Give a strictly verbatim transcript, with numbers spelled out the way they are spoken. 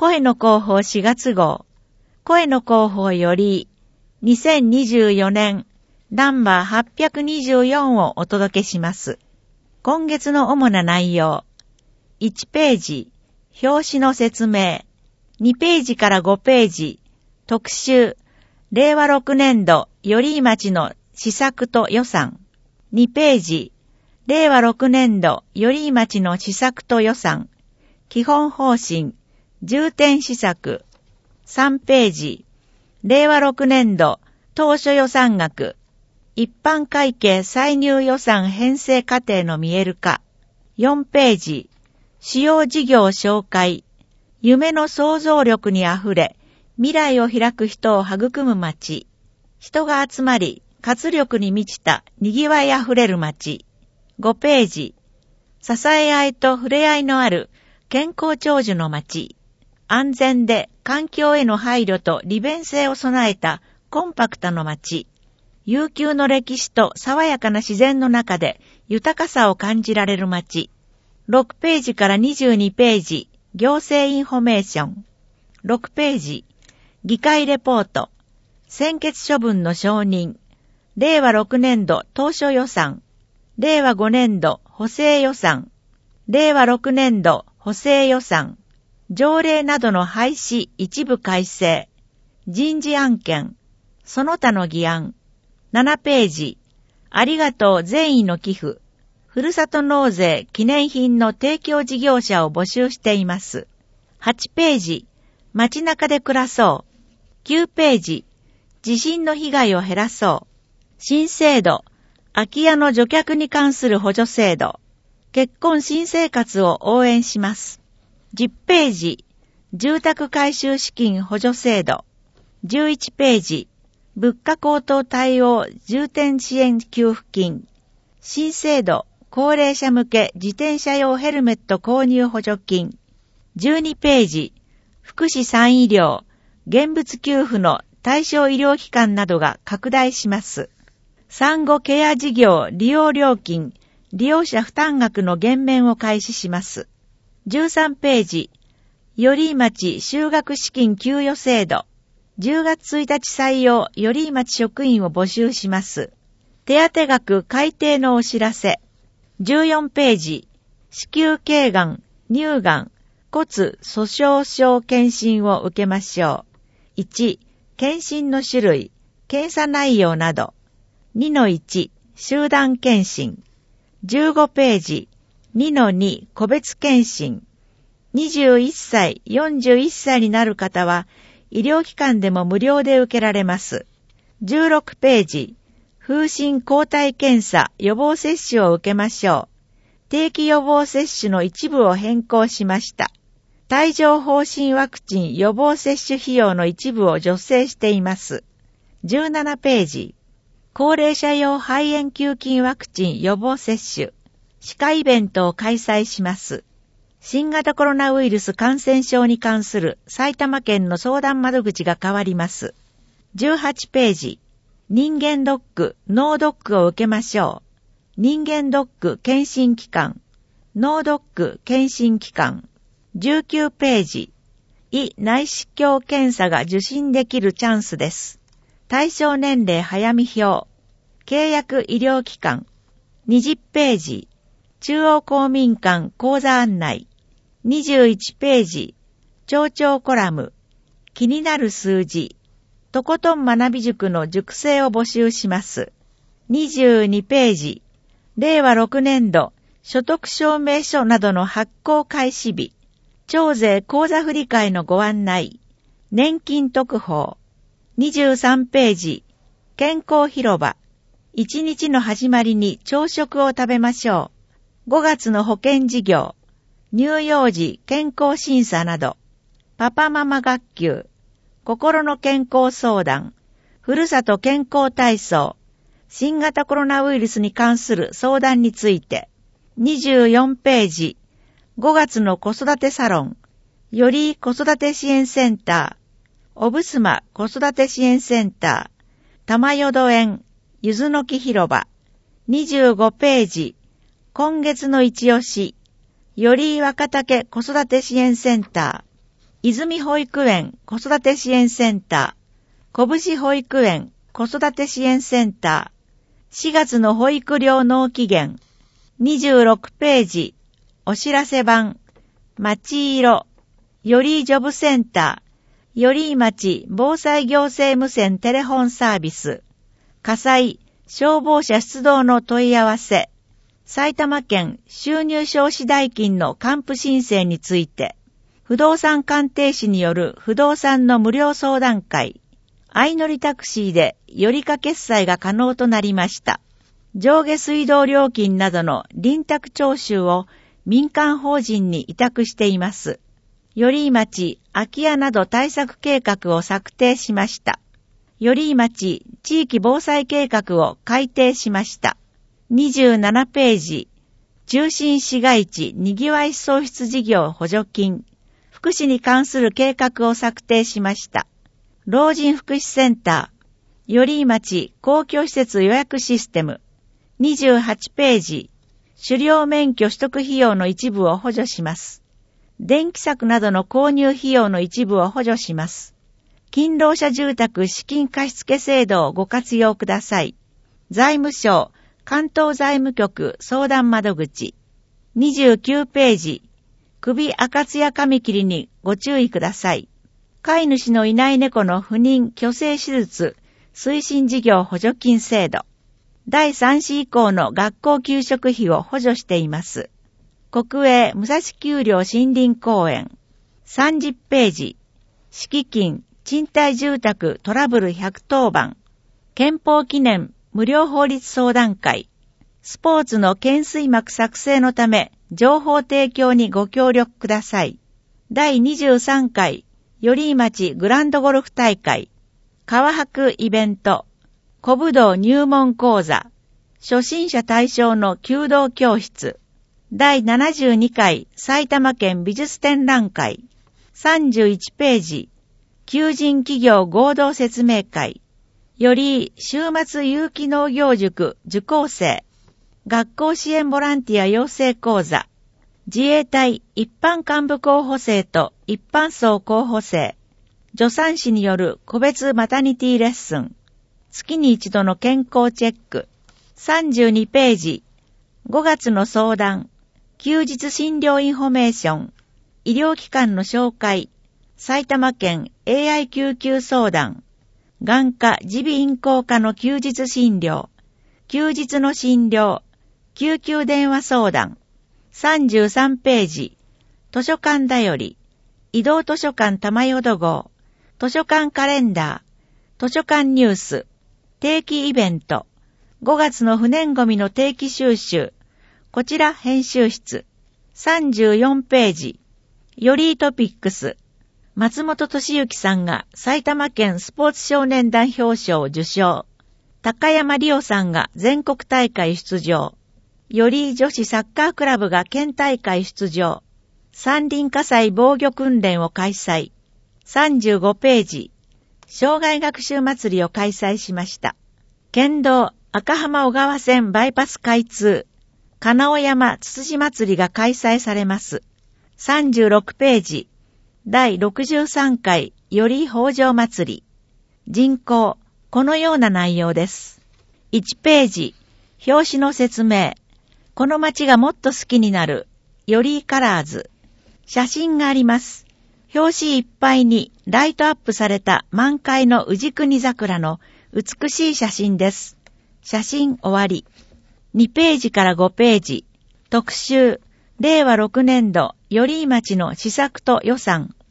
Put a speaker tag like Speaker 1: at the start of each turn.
Speaker 1: 声の広報しがつ号、声の広報より、にせんにじゅうよねんナンバーはっぴゃくにじゅうよんをお届けします。今月の主な内容。いちページ、表紙の説明。にページからごページ、特集。れいわろくねんど、寄居町の施策と予算。にページ、れいわろくねんど、寄居町の施策と予算。基本方針、重点施策。さんページ、れいわろくねんど、当初予算額。一般会計歳入予算編成過程の見える化。よんページ、主要事業紹介。夢の想像力にあふれ、未来を開く人を育む街。人が集まり、活力に満ちた賑わいあふれる街。ごページ、支え合いと触れ合いのある健康長寿の街。安全で環境への配慮と利便性を備えたコンパクトの街。悠久の歴史と爽やかな自然の中で豊かさを感じられる街。ろくページからにじゅうにページ、行政インフォメーション。ろくページ、議会レポート。専決処分の承認。れいわろくねんど当初予算。れいわごねんど補正予算。れいわろくねんど補正予算。条例などの廃止一部改正。人事案件。その他の議案。ななページ、ありがとう善意の寄付。ふるさと納税記念品の提供事業者を募集しています。はちページ、街中で暮らそう。きゅうページ、地震の被害を減らそう。新制度、空き家の除却に関する補助制度。結婚新生活を応援します。じゅっページ、住宅改修資金補助制度。じゅういちページ、物価高騰対応重点支援給付金。新制度、高齢者向け自転車用ヘルメット購入補助金。じゅうにページ、福祉産医療、現物給付の対象医療機関などが拡大します。産後ケア事業利用料金、利用者負担額の減免を開始します。じゅうさんページ、寄居町就学資金給与制度。じゅうがつついたち採用寄居町職員を募集します。手当額改定のお知らせ。じゅうよんページ、子宮頸がん、乳がん、骨粗鬆症検診を受けましょう。いち、検診の種類、検査内容など。にのいち、集団検診。じゅうごページ、にのに、個別検診。にじゅういっさい、よんじゅういっさいになる方は、医療機関でも無料で受けられます。じゅうろくページ、風疹抗体検査予防接種を受けましょう。定期予防接種の一部を変更しました。帯状疱疹ワクチン予防接種費用の一部を助成しています。じゅうななページ、高齢者用肺炎球菌ワクチン予防接種、歯科イベントを開催します。新型コロナウイルス感染症に関する埼玉県の相談窓口が変わります。じゅうはちページ、人間ドック、脳ドックを受けましょう。人間ドック検診期間、脳ドック検診期間。じゅうきゅうページ、胃内視鏡検査が受診できるチャンスです。対象年齢早見表、契約医療機関。にじゅうページ、中央公民館講座案内。にじゅういちページ、町長コラム、気になる数字、とことん学び塾の塾生を募集します。にじゅうにページ、れいわろくねんど所得証明書などの発行開始日、徴税口座振替のご案内、年金特報。にじゅうさんページ、健康広場、一日の始まりに朝食を食べましょう。ごがつの保険事業、乳幼児健康審査など、パパママ学級、心の健康相談、ふるさと健康体操、新型コロナウイルスに関する相談について、にじゅうよんページ、ごがつの子育てサロン、より子育て支援センター、おぶすま子育て支援センター、玉淀園、ゆずの木広場、にじゅうごページ、今月の一押し、より若竹子育て支援センター、 泉保育園子育て支援センター、拳保育園子育て支援センター、しがつの保育料納期限、にじゅうろくページ、お知らせ版、町色、よりージョブセンター、よりー町防災行政無線テレホンサービス、火災、消防車出動の問い合わせ、埼玉県収入消費代金の還付申請について、不動産鑑定士による不動産の無料相談会、相乗りタクシーで寄りか決済が可能となりました。上下水道料金などの臨宅徴収を民間法人に委託しています。よりー町空き家など対策計画を策定しました。よりー町地域防災計画を改定しました。にじゅうななページ、中心市街地にぎわい創出事業補助金、福祉に関する計画を策定しました。老人福祉センター、よりー町公共施設予約システム、にじゅうはちページ、狩猟免許取得費用の一部を補助します。電気柵などの購入費用の一部を補助します。勤労者住宅資金貸付制度をご活用ください。財務省関東財務局相談窓口、にじゅうきゅうページ、首赤ツヤ髪切りにご注意ください。飼い主のいない猫の不妊・去勢手術推進事業補助金制度。だいさん子以降の学校給食費を補助しています。国営武蔵丘陵森林公園。さんじゅっページ。敷金、賃貸住宅トラブルひゃくとおばん。憲法記念無料法律相談会。スポーツの懸垂幕作成のため、情報提供にご協力ください。だいにじゅうさんかい、よりー町グランドゴルフ大会。川博イベント。古武道入門講座。初心者対象の弓道教室。だいななじゅうにかい埼玉県美術展覧会。さんじゅういちページ。求人企業合同説明会。より週末有機農業塾受講生。学校支援ボランティア養成講座。自衛隊一般幹部候補生と一般層候補生。助産師による個別マタニティレッスン。月に一度の健康チェック。さんじゅうにページ。ごがつの相談。休日診療インフォメーション。医療機関の紹介。埼玉県 エーアイ 救急相談。眼科耳鼻咽喉科の休日診療。休日の診療。救急電話相談。さんじゅうさんページ。図書館だより。移動図書館玉淀号。図書館カレンダー。図書館ニュース。定期イベント。ごがつの不燃ゴミの定期収集。こちら編集室。さんじゅうよんページ。よりートピックス。松本俊之さんが埼玉県スポーツ少年団表彰を受賞。高山理央さんが全国大会出場。よりー女子サッカークラブが県大会出場。山林火災防御訓練を開催。さんじゅうごページ。障害学習祭りを開催しました。県道赤浜小川線バイパス開通。金尾山つつじ祭りが開催されます。さんじゅうろくページ。だいろくじゅうさんかいよりー北条祭り。人口、このような内容です。いちページ。表紙の説明。この街がもっと好きになる。よりーカラーズ。写真があります。表紙いっぱいにライトアップされた満開の宇治国桜の美しい写真です。写真終わり。にページからごページ。特集。れいわろくねんど、よりー町の施策と予算。